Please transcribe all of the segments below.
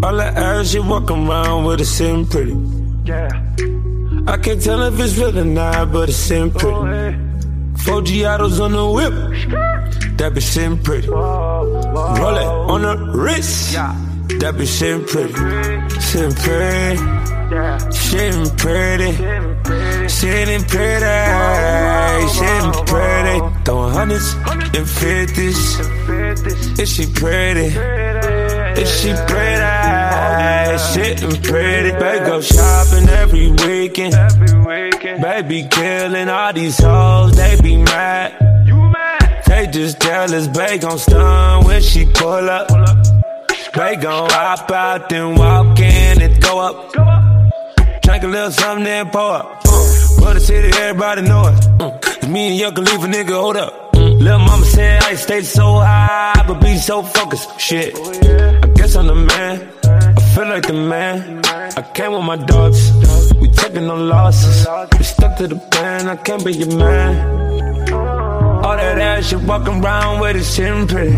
All the ass she walk around with it sitting pretty. Yeah. I can't tell if it's real or not, but it's sitting pretty. 4 Giottos on the whip, that bitch sitting pretty. Roll it on the wrist, that bitch sitting pretty. Sitting pretty, sitting pretty, sitting pretty, sitting pretty. Throwing hundreds and fifties. Is she pretty? Is she pretty? Sitting pretty. Baby go shopping every weekend. Baby killing all these hoes, they be mad. They just jealous, babe gon' stun when she pull up. Babe gon' hop out, then walk in and go up. Drink a little something, then pour up. For the city, everybody know it. Me and Young Khalifa, nigga, hold up. Lil' mama said I stay so high, but be so focused. Shit, I guess I'm the man. I feel like the man. I came with my dogs. We taking no losses. We stuck to the plan. I can't be your man. All that ass you walking around with is sitting pretty.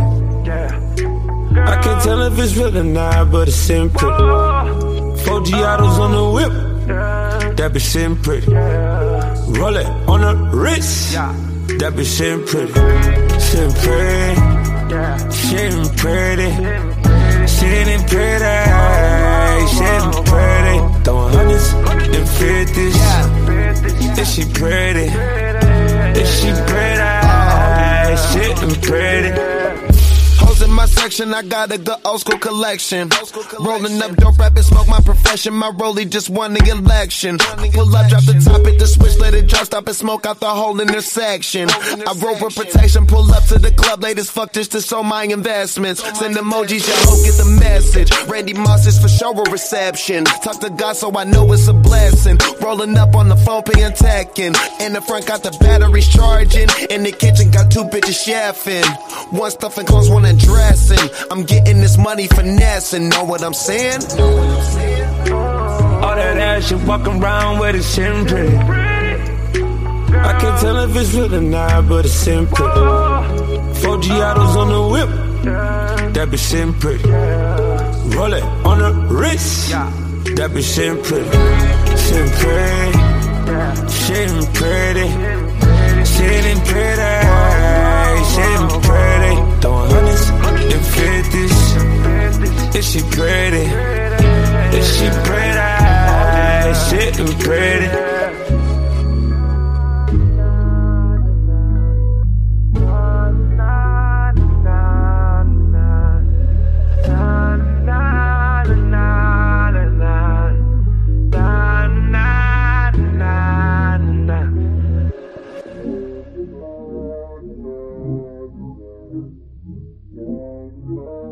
I can't tell if it's real or not, but it's sitting pretty. 4 Giottos on the whip, that bitch sitting pretty. Roll it on the wrist, that bitch sitting pretty. Sitting pretty, sitting pretty, sitting pretty, sitting pretty. Throwing hundreds and fifties. Is she pretty? Is she pretty? Sitting pretty. In my section, I got a good old school collection. Rolling up dope, rapping, smoke my profession. My rollie just won the election. Pull up, drop the top, hit the switch, let it drop, stop and smoke out the whole intersection. I roll for protection, pull up to the club, late as fuck just to show my investments. Send emojis, your hoe get the message. Randy Moss is for show a reception. Talk to God, so I know it's a blessing. Rolling up on the phone, paying techin'. In the front, got the batteries charging. In the kitchen, got 2 bitches chefing. One stuffing clothes, one and dressing. I'm getting this money finessing. Know what I'm saying? All that ass you walking around with is sitting pretty. I can't tell if it's real or not, but it's sitting pretty. 4 Giottos on the whip, that bitch sitting pretty. Roll it on the wrist, that bitch sitting pretty. Sitting pretty, sitting pretty, sitting pretty, sitting pretty. Throwing hundreds and fifties. Is she pretty? Is she pretty? Sitting pretty. More.